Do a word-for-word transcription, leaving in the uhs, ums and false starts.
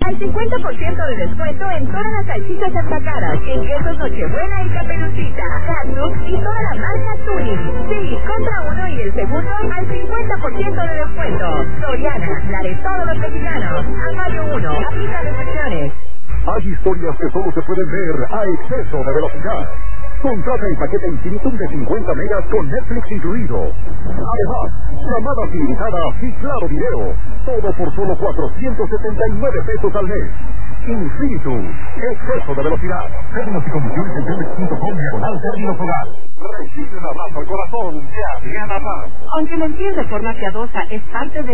al cincuenta por ciento de descuento en todas las salchichas empacadas, en quesos Nochebuena y Caperucita, Cactus y toda la marca Tuning. Sí, compra uno y el segundo al cincuenta por ciento de descuento. Soriana, la de todos los mexicanos. A mayo uno, aplica restricciones. Hay historias que solo se pueden ver a exceso de velocidad. Contrata el paquete Infinitum de cincuenta megas con Netflix incluido. Además, llamadas ilimitadas y claro video. Todo por solo cuatrocientos setenta y nueve pesos al mes. Infinitum, exceso de velocidad. Términos y condiciones en telmex punto com diagonal términos hogar. Recibe un abrazo al corazón de Adriana Paz. Aunque mentir de forma piadosa es parte de